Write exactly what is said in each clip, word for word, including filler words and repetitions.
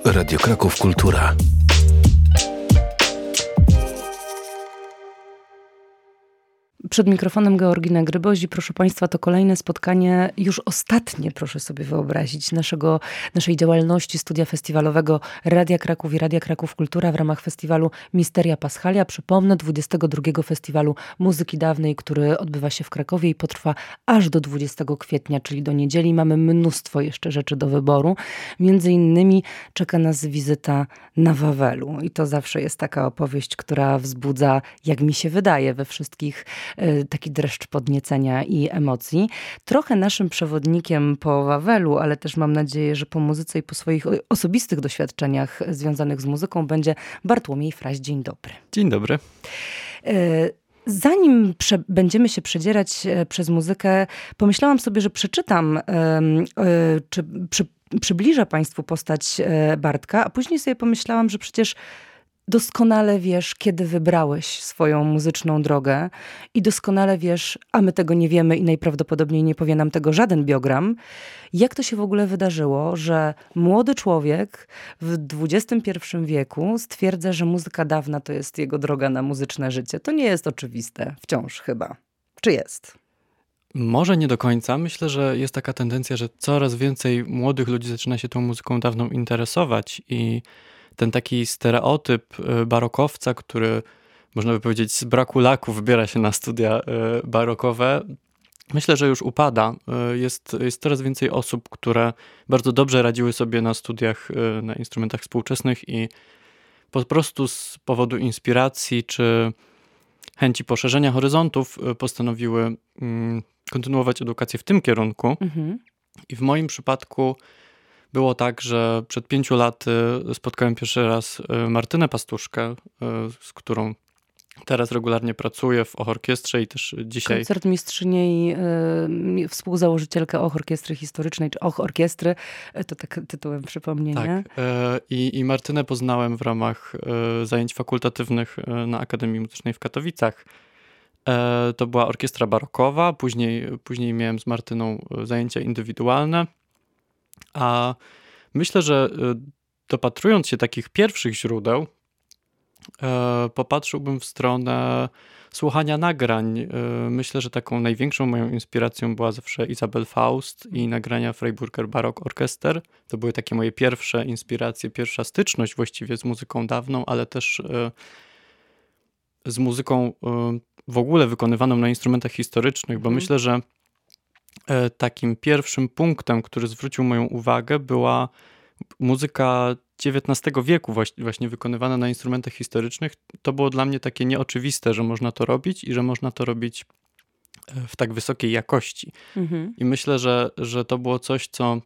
Radio Kraków Kultura. Przed mikrofonem Georgina Grybozi. Proszę Państwa, to kolejne spotkanie, już ostatnie, proszę sobie wyobrazić, naszego, naszej działalności studia festiwalowego Radia Kraków i Radia Kraków Kultura w ramach festiwalu Misteria Paschalia. Przypomnę, dwudziestego drugiego Festiwalu Muzyki Dawnej, który odbywa się w Krakowie i potrwa aż do dwudziestego kwietnia, czyli do niedzieli. Mamy mnóstwo jeszcze rzeczy do wyboru. Między innymi czeka nas wizyta na Wawelu. I to zawsze jest taka opowieść, która wzbudza, jak mi się wydaje, we wszystkich taki dreszcz podniecenia i emocji. Trochę naszym przewodnikiem po Wawelu, ale też mam nadzieję, że po muzyce i po swoich osobistych doświadczeniach związanych z muzyką będzie Bartłomiej Fraś. Dzień dobry. Dzień dobry. Zanim prze, będziemy się przedzierać przez muzykę, pomyślałam sobie, że przeczytam, czy przy, przybliżę Państwu postać Bartka, a później sobie pomyślałam, że przecież doskonale wiesz, kiedy wybrałeś swoją muzyczną drogę i doskonale wiesz, a my tego nie wiemy i najprawdopodobniej nie powie nam tego żaden biogram, jak to się w ogóle wydarzyło, że młody człowiek w dwudziestym pierwszym wieku stwierdza, że muzyka dawna to jest jego droga na muzyczne życie. To nie jest oczywiste wciąż chyba. Czy jest? Może nie do końca. Myślę, że jest taka tendencja, że coraz więcej młodych ludzi zaczyna się tą muzyką dawną interesować i ten taki stereotyp barokowca, który można by powiedzieć z braku laku wybiera się na studia barokowe, myślę, że już upada. Jest, jest coraz więcej osób, które bardzo dobrze radziły sobie na studiach na instrumentach współczesnych i po prostu z powodu inspiracji czy chęci poszerzenia horyzontów postanowiły kontynuować edukację w tym kierunku. Mhm. I w moim przypadku było tak, że przed pięciu laty spotkałem pierwszy raz Martynę Pastuszkę, z którą teraz regularnie pracuję w Ochorkiestrze i też dzisiaj... Koncertmistrzyni, yy, współzałożycielkę Ochorkiestry Historycznej, czy Ochorkiestry, to tak tytułem przypomnienia. Tak. I, i Martynę poznałem w ramach zajęć fakultatywnych na Akademii Muzycznej w Katowicach. To była orkiestra barokowa, później, później miałem z Martyną zajęcia indywidualne. A myślę, że dopatrując się takich pierwszych źródeł, popatrzyłbym w stronę słuchania nagrań. Myślę, że taką największą moją inspiracją była zawsze Isabel Faust i nagrania Freiburger Barock Orchester. To były takie moje pierwsze inspiracje, pierwsza styczność właściwie z muzyką dawną, ale też z muzyką w ogóle wykonywaną na instrumentach historycznych, bo mhm. myślę, że takim pierwszym punktem, który zwrócił moją uwagę, była muzyka dziewiętnastego wieku właśnie wykonywana na instrumentach historycznych. To było dla mnie takie nieoczywiste, że można to robić i że można to robić w tak wysokiej jakości. Mhm. I myślę, że, że to było coś, co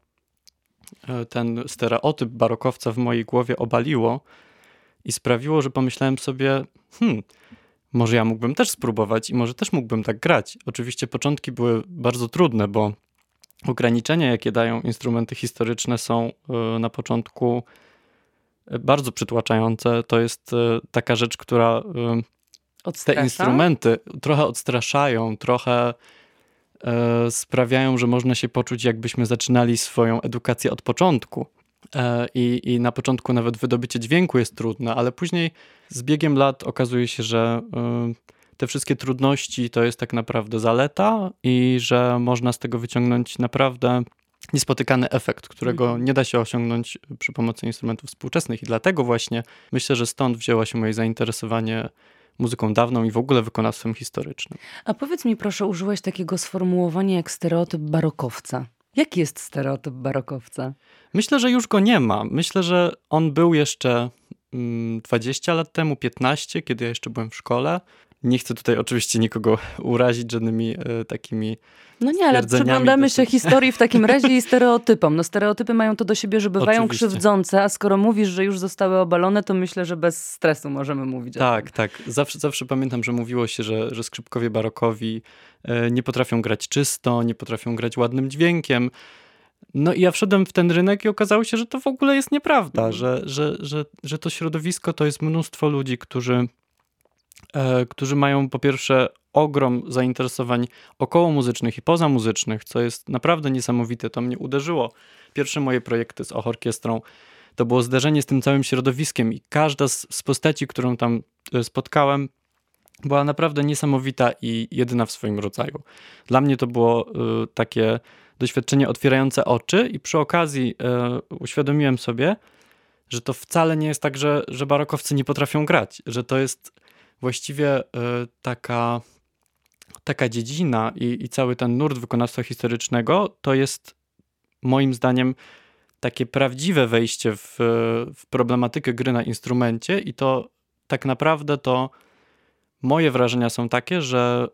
ten stereotyp barokowca w mojej głowie obaliło i sprawiło, że pomyślałem sobie, hmm, może ja mógłbym też spróbować i może też mógłbym tak grać. Oczywiście początki były bardzo trudne, bo ograniczenia, jakie dają instrumenty historyczne, są na początku bardzo przytłaczające. To jest taka rzecz, która Odstrasza? Te instrumenty trochę odstraszają, trochę sprawiają, że można się poczuć, jakbyśmy zaczynali swoją edukację od początku. I, I na początku nawet wydobycie dźwięku jest trudne, ale później z biegiem lat okazuje się, że y, te wszystkie trudności to jest tak naprawdę zaleta i że można z tego wyciągnąć naprawdę niespotykany efekt, którego mm. nie da się osiągnąć przy pomocy instrumentów współczesnych. I dlatego właśnie myślę, że stąd wzięło się moje zainteresowanie muzyką dawną i w ogóle wykonawstwem historycznym. A powiedz mi proszę, użyłeś takiego sformułowania jak stereotyp barokowca. Jaki jest stereotyp barokowca? Myślę, że już go nie ma. Myślę, że on był jeszcze dwadzieścia lat temu, piętnaście, kiedy ja jeszcze byłem w szkole. Nie chcę tutaj oczywiście nikogo urazić żadnymi e, takimi No nie, ale przyglądamy się historii w takim razie i stereotypom. No stereotypy mają to do siebie, że bywają oczywiście krzywdzące, a skoro mówisz, że już zostały obalone, to myślę, że bez stresu możemy mówić. Tak, tak. Zawsze, zawsze pamiętam, że mówiło się, że, że skrzypkowie barokowi e, nie potrafią grać czysto, nie potrafią grać ładnym dźwiękiem. No i ja wszedłem w ten rynek i okazało się, że to w ogóle jest nieprawda, mm. że, że, że, że to środowisko to jest mnóstwo ludzi, którzy którzy mają po pierwsze ogrom zainteresowań okołomuzycznych i pozamuzycznych, co jest naprawdę niesamowite. To mnie uderzyło. Pierwsze moje projekty z Ochorkiestrą to było zderzenie z tym całym środowiskiem i każda z, z postaci, którą tam spotkałem, była naprawdę niesamowita i jedyna w swoim rodzaju. Dla mnie to było y, takie doświadczenie otwierające oczy i przy okazji y, uświadomiłem sobie, że to wcale nie jest tak, że, że barokowcy nie potrafią grać, że to jest właściwie y, taka, taka dziedzina i, i cały ten nurt wykonawstwa historycznego to jest moim zdaniem takie prawdziwe wejście w, w problematykę gry na instrumencie i to tak naprawdę to moje wrażenia są takie, że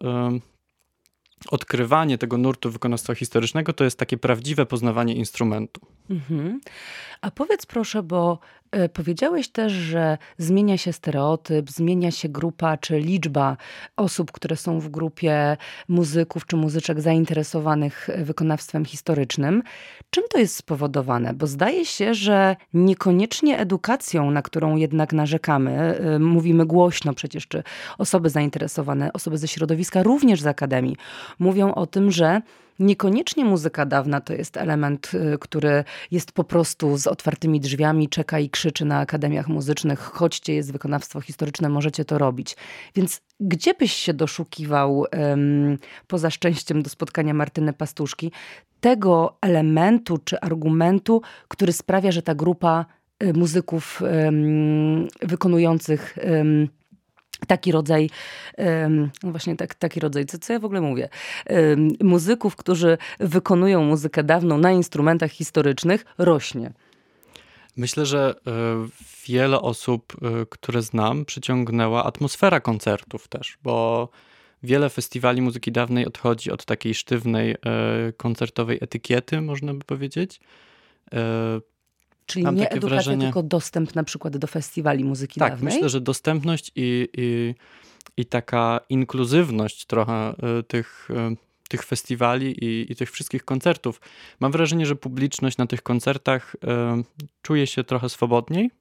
y, odkrywanie tego nurtu wykonawstwa historycznego to jest takie prawdziwe poznawanie instrumentu. Mhm. A powiedz proszę, bo y, powiedziałeś też, że zmienia się stereotyp, zmienia się grupa czy liczba osób, które są w grupie muzyków czy muzyczek zainteresowanych wykonawstwem historycznym. Czym to jest spowodowane? Bo zdaje się, że niekoniecznie edukacją, na którą jednak narzekamy, y, mówimy głośno przecież, czy osoby zainteresowane, osoby ze środowiska, również z akademii, mówią o tym, że niekoniecznie muzyka dawna to jest element, y, który jest po prostu z otwartymi drzwiami, czeka i krzyczy na akademiach muzycznych: chodźcie, jest wykonawstwo historyczne, możecie to robić. Więc gdzie byś się doszukiwał, ym, poza szczęściem do spotkania Martyny Pastuszki, tego elementu czy argumentu, który sprawia, że ta grupa y, muzyków ym, wykonujących ym, taki rodzaj, ym, no właśnie tak, taki rodzaj, co, co ja w ogóle mówię, ym, muzyków, którzy wykonują muzykę dawną na instrumentach historycznych, rośnie. Myślę, że y, wiele osób, y, które znam, przyciągnęła atmosfera koncertów też, bo wiele festiwali muzyki dawnej odchodzi od takiej sztywnej, y, koncertowej etykiety, można by powiedzieć. Y, Czyli Mam nie takie edukacja, wrażenie, tylko dostęp na przykład do festiwali muzyki tak, dawnej? myślę, że dostępność i, i, i taka inkluzywność trochę y, tych, y, tych festiwali i, i tych wszystkich koncertów. Mam wrażenie, że publiczność na tych koncertach y, czuje się trochę swobodniej.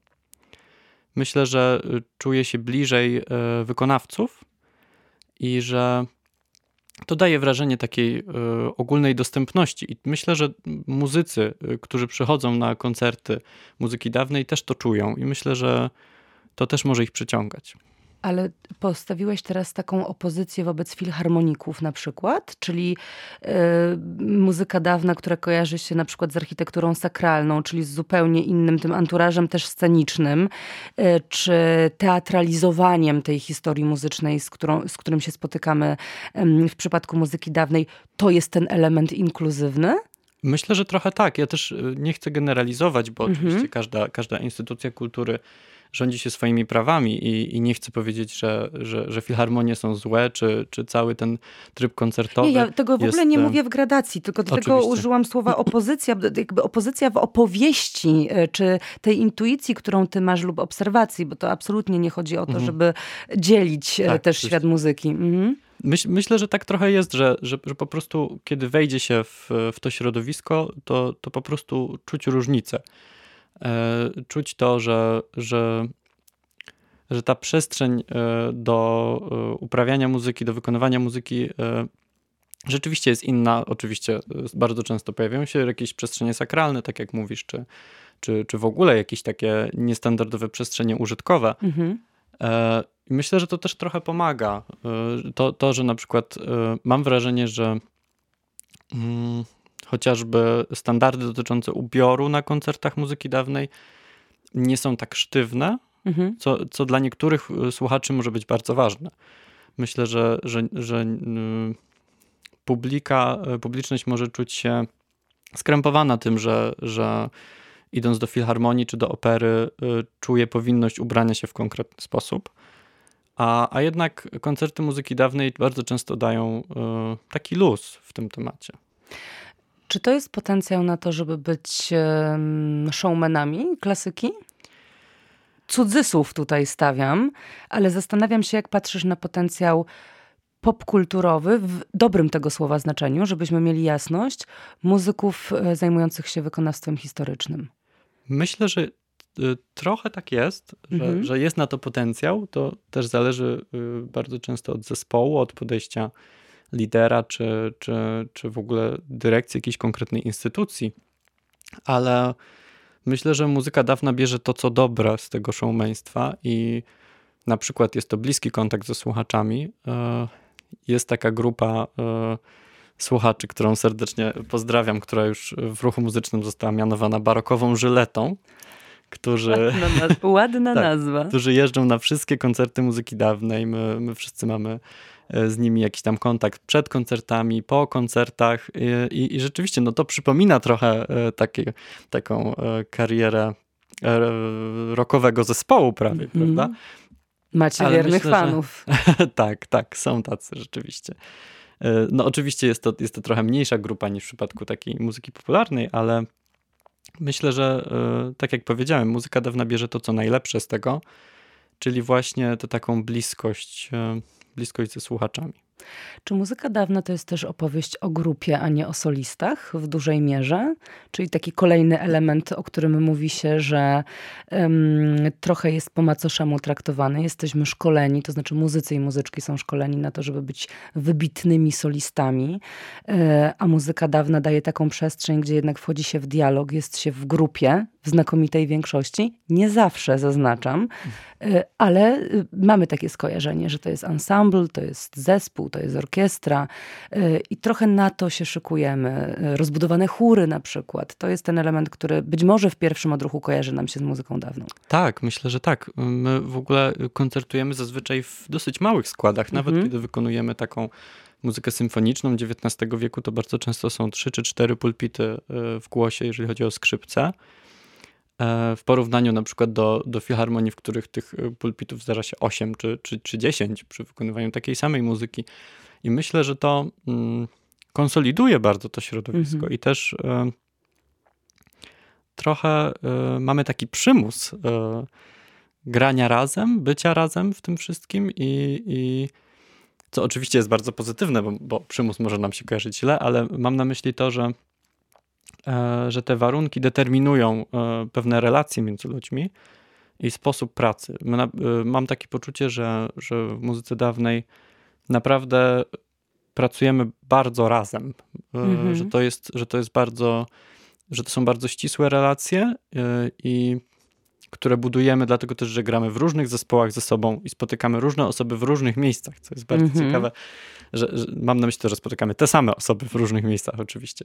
Myślę, że y, czuje się bliżej y, wykonawców i że to daje wrażenie takiej y, ogólnej dostępności. I myślę, że muzycy, y, którzy przychodzą na koncerty muzyki dawnej, też to czują i myślę, że to też może ich przyciągać. Ale postawiłeś teraz taką opozycję wobec filharmoników na przykład, czyli y, muzyka dawna, która kojarzy się na przykład z architekturą sakralną, czyli z zupełnie innym tym anturażem też scenicznym, y, czy teatralizowaniem tej historii muzycznej, z, którą, z którym się spotykamy y, w przypadku muzyki dawnej, to jest ten element inkluzywny? Myślę, że trochę tak. Ja też y, nie chcę generalizować, bo Mhm. oczywiście każda, każda instytucja kultury rządzi się swoimi prawami i, i nie chcę powiedzieć, że, że, że filharmonie są złe, czy, czy cały ten tryb koncertowy. Nie, ja tego w jest, ogóle nie mówię w gradacji, tylko dlatego oczywiście. użyłam słowa opozycja, jakby opozycja w opowieści, e, czy tej intuicji, którą ty masz, lub obserwacji, bo to absolutnie nie chodzi o to, Mhm. żeby dzielić e, Tak, też oczywiście. świat muzyki. Mhm. Myśl, myślę, że tak trochę jest, że, że, że po prostu kiedy wejdzie się w, w to środowisko, to, to po prostu czuć różnicę. E, czuć to, że, że, że ta przestrzeń e, do e, uprawiania muzyki, do wykonywania muzyki e, rzeczywiście jest inna. Oczywiście e, bardzo często pojawiają się jakieś przestrzenie sakralne, tak jak mówisz, czy, czy, czy w ogóle jakieś takie niestandardowe przestrzenie użytkowe. Mhm. E, Myślę, że to też trochę pomaga. E, To, to że na przykład e, mam wrażenie, że mm, chociażby standardy dotyczące ubioru na koncertach muzyki dawnej nie są tak sztywne, Mhm. co, co dla niektórych e, słuchaczy może być bardzo ważne. Myślę, że, że, że mm, publika, e, publiczność może czuć się skrępowana tym, że, że idąc do filharmonii czy do opery, y, czuje powinność ubrania się w konkretny sposób. A, a jednak koncerty muzyki dawnej bardzo często dają y, taki luz w tym temacie. Czy to jest potencjał na to, żeby być em, showmanami klasyki? Cudzysłów tutaj stawiam, ale zastanawiam się, jak patrzysz na potencjał popkulturowy, w dobrym tego słowa znaczeniu, żebyśmy mieli jasność, muzyków e, zajmujących się wykonawstwem historycznym. Myślę, że y, trochę tak jest, że, Mhm. że jest na to potencjał. To też zależy y, bardzo często od zespołu, od podejścia lidera, czy, czy, czy w ogóle dyrekcji jakiejś konkretnej instytucji. Ale myślę, że muzyka dawna bierze to, co dobre z tego showmeństwa i na przykład jest to bliski kontakt ze słuchaczami. Jest taka grupa słuchaczy, którą serdecznie pozdrawiam, która już w ruchu muzycznym została mianowana barokową żyletą, którzy, ładna, naz- ładna tak, nazwa. którzy jeżdżą na wszystkie koncerty muzyki dawnej. My, my wszyscy mamy z nimi jakiś tam kontakt przed koncertami, po koncertach i, i, i rzeczywiście no to przypomina trochę takie, taką karierę rockowego zespołu prawie, mm-hmm. prawda? Macie Ale wiernych myślę, fanów. Że... tak, tak, są tacy rzeczywiście. No oczywiście jest to, jest to trochę mniejsza grupa niż w przypadku takiej muzyki popularnej, ale myślę, że tak jak powiedziałem, muzyka dawna bierze to, co najlepsze z tego, czyli właśnie tę taką bliskość, bliskość ze słuchaczami. Czy muzyka dawna to jest też opowieść o grupie, a nie o solistach w dużej mierze? Czyli taki kolejny element, o którym mówi się, że um, trochę jest po macoszemu traktowany. Jesteśmy szkoleni, to znaczy muzycy i muzyczki są szkoleni na to, żeby być wybitnymi solistami, e, a muzyka dawna daje taką przestrzeń, gdzie jednak wchodzi się w dialog, jest się w grupie, w znakomitej większości. Nie zawsze, zaznaczam, e, ale mamy takie skojarzenie, że to jest ensemble, to jest zespół, to jest orkiestra i trochę na to się szykujemy. Rozbudowane chóry na przykład. To jest ten element, który być może w pierwszym odruchu kojarzy nam się z muzyką dawną. Tak, myślę, że tak. My w ogóle koncertujemy zazwyczaj w dosyć małych składach. Nawet mhm. kiedy wykonujemy taką muzykę symfoniczną dziewiętnastego wieku, to bardzo często są trzy czy cztery pulpity w głosie, jeżeli chodzi o skrzypce. W porównaniu na przykład do, do filharmonii, w których tych pulpitów zdarza się osiem czy, czy, czy dziesięć przy wykonywaniu takiej samej muzyki. I myślę, że to mm, konsoliduje bardzo to środowisko mm-hmm. i też y, trochę y, mamy taki przymus y, grania razem, bycia razem w tym wszystkim i, i co oczywiście jest bardzo pozytywne, bo, bo przymus może nam się kojarzyć źle, ale mam na myśli to, że że te warunki determinują pewne relacje między ludźmi i sposób pracy. Mam takie poczucie, że, że w muzyce dawnej naprawdę pracujemy bardzo razem, mm-hmm. że to jest, że to jest bardzo, że to są bardzo ścisłe relacje i które budujemy dlatego też, że gramy w różnych zespołach ze sobą i spotykamy różne osoby w różnych miejscach, co jest bardzo mm-hmm. ciekawe, że, że mam na myśli to, że spotykamy te same osoby w różnych miejscach oczywiście.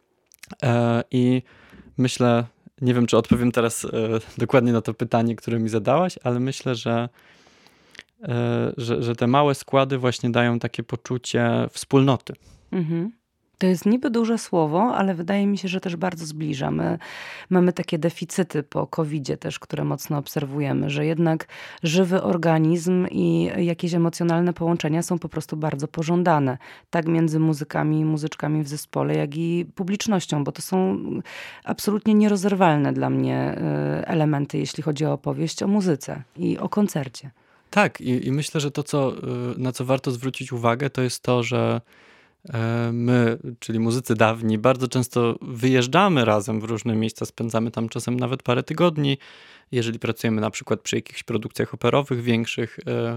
I myślę, nie wiem, czy odpowiem teraz dokładnie na to pytanie, które mi zadałaś, ale myślę, że, że, że te małe składy właśnie dają takie poczucie wspólnoty. Mhm. To jest niby duże słowo, ale wydaje mi się, że też bardzo zbliża. My mamy takie deficyty po kowidzie też, które mocno obserwujemy, że jednak żywy organizm i jakieś emocjonalne połączenia są po prostu bardzo pożądane. Tak między muzykami i muzyczkami w zespole, jak i publicznością, bo to są absolutnie nierozerwalne dla mnie elementy, jeśli chodzi o opowieść o muzyce i o koncercie. Tak, i, i myślę, że to, co, na co warto zwrócić uwagę, to jest to, że my, czyli muzycy dawni, bardzo często wyjeżdżamy razem w różne miejsca, spędzamy tam czasem nawet parę tygodni, jeżeli pracujemy na przykład przy jakichś produkcjach operowych większych.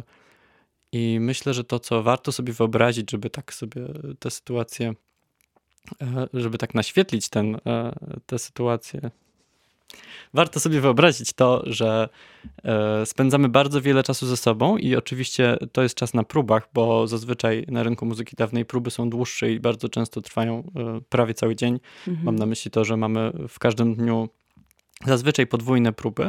I myślę, że to, co warto sobie wyobrazić, żeby tak sobie tę sytuację, żeby tak naświetlić ten, tę sytuację, warto sobie wyobrazić to, że e, spędzamy bardzo wiele czasu ze sobą i oczywiście to jest czas na próbach, bo zazwyczaj na rynku muzyki dawnej próby są dłuższe i bardzo często trwają e, prawie cały dzień. Mhm. Mam na myśli to, że mamy w każdym dniu zazwyczaj podwójne próby,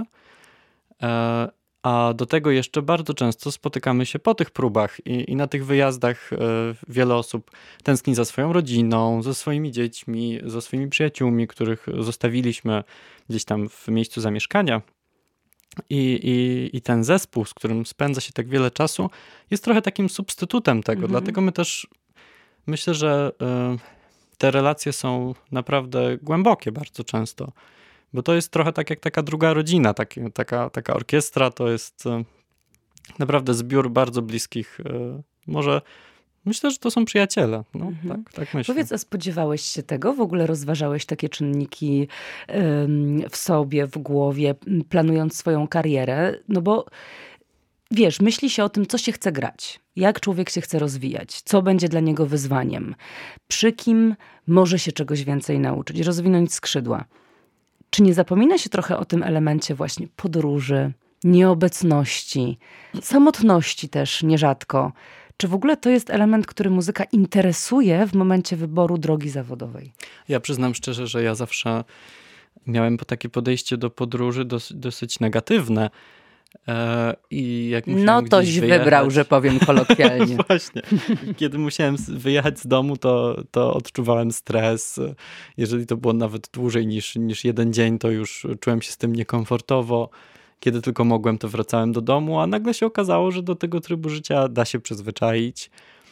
e, a do tego jeszcze bardzo często spotykamy się po tych próbach i, i na tych wyjazdach e, wiele osób tęskni za swoją rodziną, ze swoimi dziećmi, ze swoimi przyjaciółmi, których zostawiliśmy gdzieś tam w miejscu zamieszkania. I, i, i ten zespół, z którym spędza się tak wiele czasu, jest trochę takim substytutem tego. Mhm. Dlatego my też myślę, że y, te relacje są naprawdę głębokie bardzo często. Bo to jest trochę tak jak taka druga rodzina, taki, taka, taka orkiestra to jest y, naprawdę zbiór bardzo bliskich, y, może myślę, że to są przyjaciele. No, mhm. tak, tak myślę. Powiedz, a spodziewałeś się tego? W ogóle rozważałeś takie czynniki ym, w sobie, w głowie, planując swoją karierę? No bo wiesz, myśli się o tym, co się chce grać. Jak człowiek się chce rozwijać. Co będzie dla niego wyzwaniem. Przy kim może się czegoś więcej nauczyć. Rozwinąć skrzydła. Czy nie zapomina się trochę o tym elemencie właśnie podróży, nieobecności, samotności też nierzadko? Czy w ogóle to jest element, który muzyka interesuje w momencie wyboru drogi zawodowej? Ja przyznam szczerze, że ja zawsze miałem takie podejście do podróży dos- dosyć negatywne. E, I jak no toś wyjechać, wybrał, że powiem kolokwialnie. Właśnie. Kiedy musiałem wyjechać z domu, to, to odczuwałem stres. Jeżeli to było nawet dłużej niż, niż jeden dzień, to już czułem się z tym niekomfortowo. Kiedy tylko mogłem, to wracałem do domu, a nagle się okazało, że do tego trybu życia da się przyzwyczaić.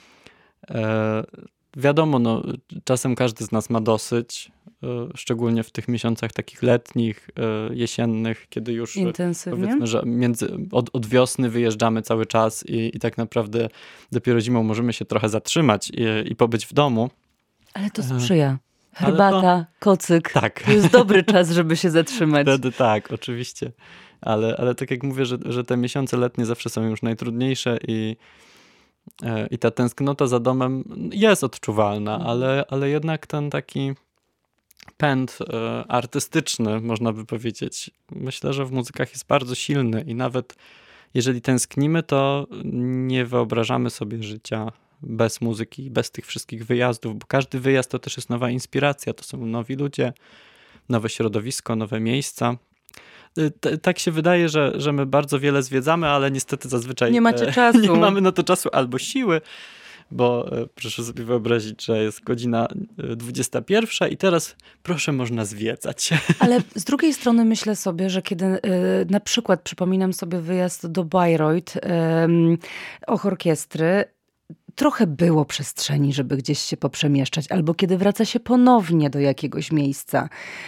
E, wiadomo, no, czasem każdy z nas ma dosyć, e, szczególnie w tych miesiącach takich letnich, e, jesiennych, kiedy już intensywnie, powiedzmy, że między, od, od wiosny wyjeżdżamy cały czas i, i tak naprawdę dopiero zimą możemy się trochę zatrzymać i, i pobyć w domu. Ale to sprzyja. Herbata, to, kocyk. Tak. To jest dobry czas, żeby się zatrzymać. Wtedy tak, oczywiście. Ale, ale tak jak mówię, że, że te miesiące letnie zawsze są już najtrudniejsze i, i ta tęsknota za domem jest odczuwalna, mhm. ale, ale jednak ten taki pęd e, artystyczny, można by powiedzieć, myślę, że w muzykach jest bardzo silny i nawet jeżeli tęsknimy, to nie wyobrażamy sobie życia bez muzyki, bez tych wszystkich wyjazdów, bo każdy wyjazd to też jest nowa inspiracja, to są nowi ludzie, nowe środowisko, nowe miejsca. T- tak się wydaje, że, że my bardzo wiele zwiedzamy, ale niestety zazwyczaj nie macie czasu. Nie mamy na to czasu albo siły, bo e, proszę sobie wyobrazić, że jest godzina dwudziesta pierwsza i teraz proszę, można zwiedzać. Ale z drugiej strony myślę sobie, że kiedy y, na przykład przypominam sobie wyjazd do Bayreuth, y, och orkiestry, trochę było przestrzeni, żeby gdzieś się poprzemieszczać, albo kiedy wraca się ponownie do jakiegoś miejsca.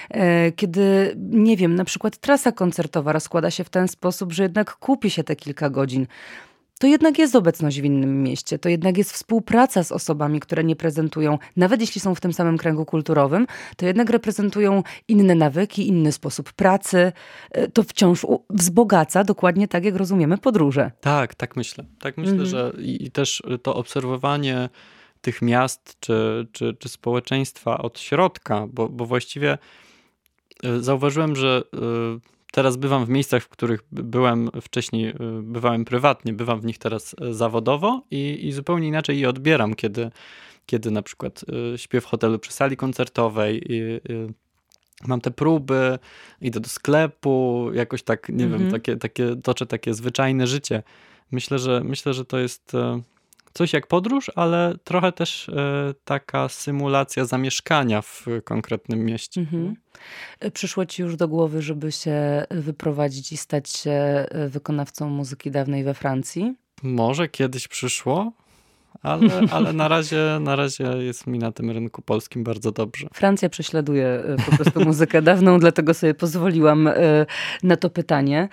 Kiedy, nie wiem, na przykład trasa koncertowa rozkłada się w ten sposób, że jednak kupi się te kilka godzin. To jednak jest obecność w innym mieście, to jednak jest współpraca z osobami, które nie prezentują, nawet jeśli są w tym samym kręgu kulturowym, to jednak reprezentują inne nawyki, inny sposób pracy. To wciąż wzbogaca, dokładnie tak jak rozumiemy podróże. Tak, tak myślę. Tak myślę, mhm. że i też to obserwowanie tych miast czy, czy, czy społeczeństwa od środka, bo, bo właściwie zauważyłem, że teraz bywam w miejscach, w których byłem wcześniej, bywałem prywatnie, bywam w nich teraz zawodowo i, i zupełnie inaczej je odbieram, kiedy, kiedy na przykład śpię w hotelu przy sali koncertowej i, i mam te próby, idę do sklepu, jakoś tak, nie mm-hmm. wiem, takie, takie, toczę takie zwyczajne życie. Myślę, że myślę, że to jest coś jak podróż, ale trochę też taka symulacja zamieszkania w konkretnym mieście. Mm-hmm. Przyszło ci już do głowy, żeby się wyprowadzić i stać się wykonawcą muzyki dawnej we Francji? Może kiedyś przyszło, ale, ale na razie, na razie jest mi na tym rynku polskim bardzo dobrze. Francja prześladuje po prostu muzykę dawną, dlatego sobie pozwoliłam na to pytanie.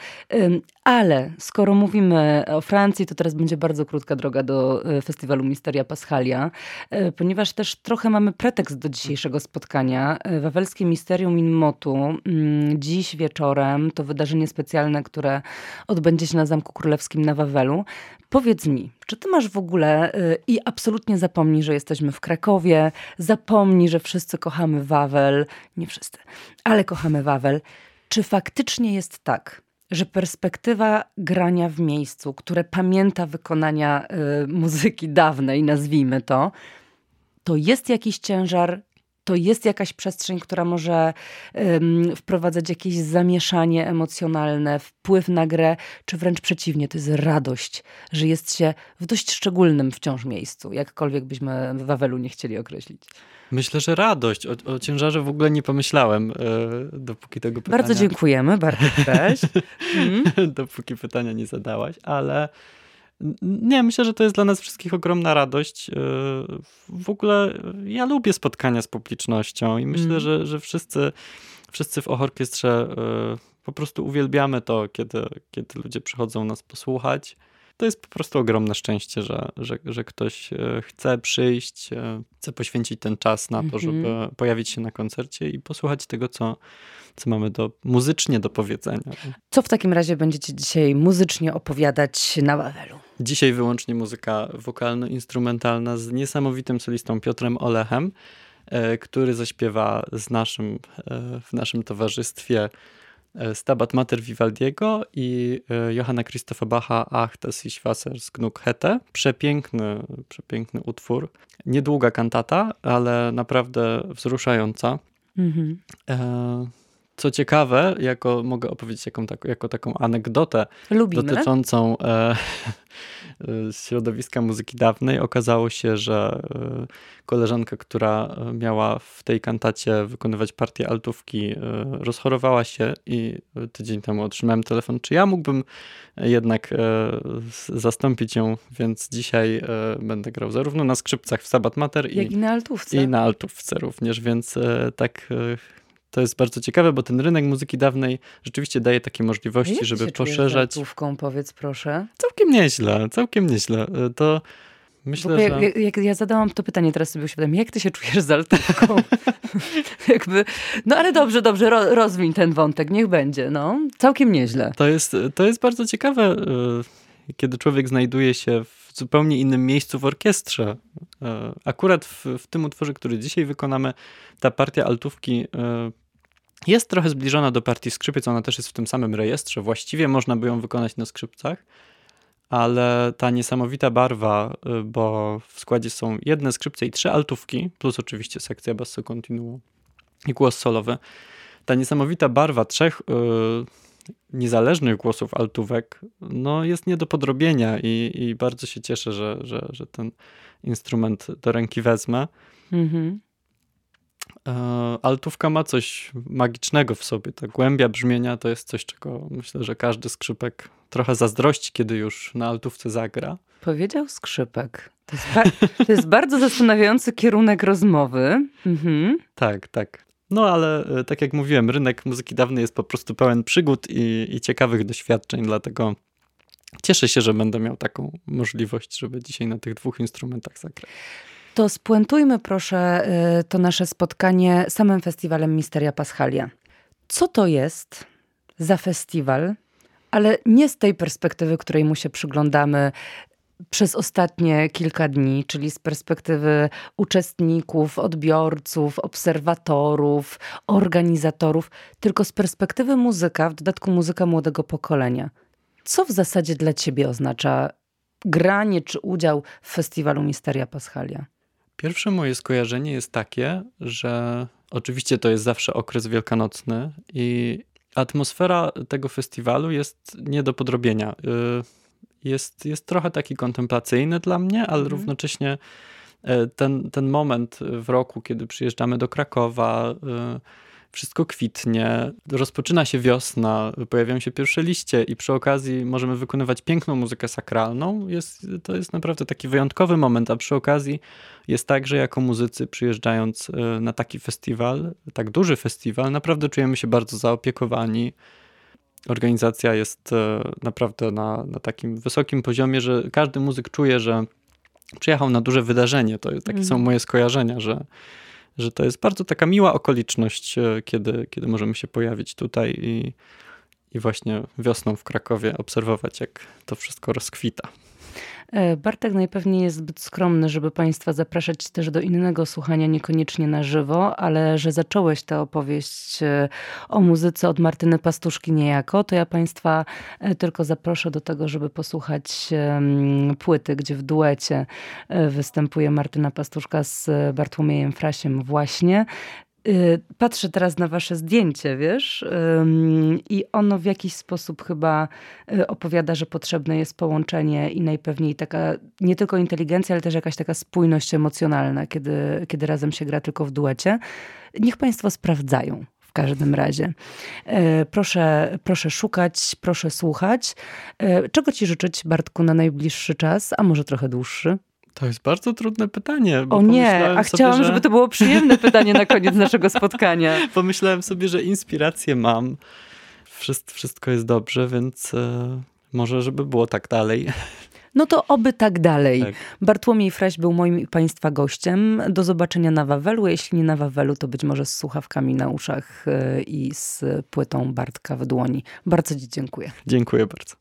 Ale skoro mówimy o Francji, to teraz będzie bardzo krótka droga do festiwalu Misteria Paschalia, ponieważ też trochę mamy pretekst do dzisiejszego spotkania. Wawelskie Misterium in Motu dziś wieczorem to wydarzenie specjalne, które odbędzie się na Zamku Królewskim na Wawelu. Powiedz mi, czy ty masz w ogóle i absolutnie zapomnij, że jesteśmy w Krakowie, zapomnij, że wszyscy kochamy Wawel, nie wszyscy, ale kochamy Wawel. Czy faktycznie jest tak, że perspektywa grania w miejscu, które pamięta wykonania y, muzyki dawnej, nazwijmy to, to jest jakiś ciężar, to jest jakaś przestrzeń, która może um, wprowadzać jakieś zamieszanie emocjonalne, wpływ na grę, czy wręcz przeciwnie, to jest radość, że jest się w dość szczególnym wciąż miejscu, jakkolwiek byśmy w Wawelu nie chcieli określić. Myślę, że radość. O, o ciężarze w ogóle nie pomyślałem, yy, dopóki tego pytania... Bardzo dziękujemy, Bartek też. mm. Dopóki pytania nie zadałaś, ale nie, myślę, że to jest dla nas wszystkich ogromna radość. Yy, w ogóle ja lubię spotkania z publicznością i myślę, mm. że, że wszyscy, wszyscy w Och Orkiestrze yy, po prostu uwielbiamy to, kiedy, kiedy ludzie przychodzą nas posłuchać. To jest po prostu ogromne szczęście, że, że, że ktoś chce przyjść, chce poświęcić ten czas na to, mm-hmm. żeby pojawić się na koncercie i posłuchać tego, co, co mamy do, muzycznie do powiedzenia. Co w takim razie będziecie dzisiaj muzycznie opowiadać na Wawelu? Dzisiaj wyłącznie muzyka wokalno-instrumentalna z niesamowitym solistą Piotrem Olechem. który zaśpiewa z naszym, w naszym towarzystwie Stabat Mater Vivaldiego i Johanna Christopha Bacha Ach, das ich Wassers genug hätte. Przepiękny, przepiękny utwór. Niedługa kantata, ale naprawdę wzruszająca. Mhm. E, co ciekawe, jako, mogę opowiedzieć jaką, tak, jako taką anegdotę Lubimy. dotyczącą e, środowiska muzyki dawnej. Okazało się, że e, koleżanka, która miała w tej kantacie wykonywać partię altówki, e, rozchorowała się i tydzień temu otrzymałem telefon, czy ja mógłbym jednak e, zastąpić ją, więc dzisiaj e, będę grał zarówno na skrzypcach w Stabat Mater jak i, i na altówce. I na altówce również, więc e, tak... E, To jest bardzo ciekawe, bo ten rynek muzyki dawnej rzeczywiście daje takie możliwości, jak żeby się poszerzać. Altówką, powiedz proszę. Całkiem nieźle, całkiem nieźle. To myślę, bo, że... Jak, jak ja zadałam to pytanie, teraz sobie uświadamiam, jak ty się czujesz z altówką? Jakby, no ale dobrze, dobrze, ro, rozwiń ten wątek, niech będzie, no. Całkiem nieźle. To jest, to jest bardzo ciekawe, kiedy człowiek znajduje się w zupełnie innym miejscu w orkiestrze. Akurat w, w tym utworze, który dzisiaj wykonamy, ta partia altówki jest trochę zbliżona do partii skrzypiec, ona też jest w tym samym rejestrze. Właściwie można by ją wykonać na skrzypcach, ale ta niesamowita barwa, bo w składzie są jedne skrzypce i trzy altówki, plus oczywiście sekcja basso continuo i głos solowy. Ta niesamowita barwa trzech yy, niezależnych głosów altówek no jest nie do podrobienia i, i bardzo się cieszę, że, że, że ten instrument do ręki wezmę. Mhm. Altówka ma coś magicznego w sobie. Ta głębia brzmienia to jest coś, czego myślę, że każdy skrzypek trochę zazdrości, kiedy już na altówce zagra. Powiedział skrzypek. To jest, ba- to jest bardzo zastanawiający kierunek rozmowy. Mhm. Tak, tak. No ale tak jak mówiłem, rynek muzyki dawnej jest po prostu pełen przygód i, i ciekawych doświadczeń, dlatego cieszę się, że będę miał taką możliwość, żeby dzisiaj na tych dwóch instrumentach zagrać. To spuentujmy proszę to nasze spotkanie samym festiwalem Misteria Paschalia. Co to jest za festiwal, ale nie z tej perspektywy, której mu się przyglądamy przez ostatnie kilka dni, czyli z perspektywy uczestników, odbiorców, obserwatorów, organizatorów, tylko z perspektywy muzyka, w dodatku muzyka młodego pokolenia. Co w zasadzie dla ciebie oznacza granie czy udział w festiwalu Misteria Paschalia? Pierwsze moje skojarzenie jest takie, że oczywiście to jest zawsze okres wielkanocny i atmosfera tego festiwalu jest nie do podrobienia. Jest, jest trochę taki kontemplacyjny dla mnie, ale mm. równocześnie ten, ten moment w roku, kiedy przyjeżdżamy do Krakowa, wszystko kwitnie, rozpoczyna się wiosna, pojawiają się pierwsze liście i przy okazji możemy wykonywać piękną muzykę sakralną. Jest, to jest naprawdę taki wyjątkowy moment, a przy okazji jest tak, że jako muzycy przyjeżdżając na taki festiwal, tak duży festiwal, naprawdę czujemy się bardzo zaopiekowani. Organizacja jest naprawdę na, na takim wysokim poziomie, że każdy muzyk czuje, że przyjechał na duże wydarzenie. To takie mm. są moje skojarzenia, że że to jest bardzo taka miła okoliczność, kiedy, kiedy możemy się pojawić tutaj i, i właśnie wiosną w Krakowie obserwować, jak to wszystko rozkwita. Bartek najpewniej jest zbyt skromny, żeby Państwa zapraszać też do innego słuchania, niekoniecznie na żywo, ale że zacząłeś tę opowieść o muzyce od Martyny Pastuszki niejako, to ja Państwa tylko zaproszę do tego, żeby posłuchać płyty, gdzie w duecie występuje Martyna Pastuszka z Bartłomiejem Frasiem właśnie. Patrzę teraz na wasze zdjęcie, wiesz, i ono w jakiś sposób chyba opowiada, że potrzebne jest połączenie i najpewniej taka nie tylko inteligencja, ale też jakaś taka spójność emocjonalna, kiedy, kiedy razem się gra tylko w duecie. Niech Państwo sprawdzają w każdym razie. Proszę, proszę szukać, proszę słuchać. Czego ci życzyć, Bartku, na najbliższy czas, a może trochę dłuższy? To jest bardzo trudne pytanie. Bo o nie, a chciałam, sobie, że... żeby to było przyjemne pytanie na koniec naszego spotkania. Pomyślałem sobie, że inspirację mam. Wszystko, wszystko jest dobrze, więc e, może żeby było tak dalej. No to oby tak dalej. Tak. Bartłomiej Fraś był moim i Państwa gościem. Do zobaczenia na Wawelu. Jeśli nie na Wawelu, to być może z słuchawkami na uszach i z płytą Bartka w dłoni. Bardzo ci dziękuję. Dziękuję bardzo.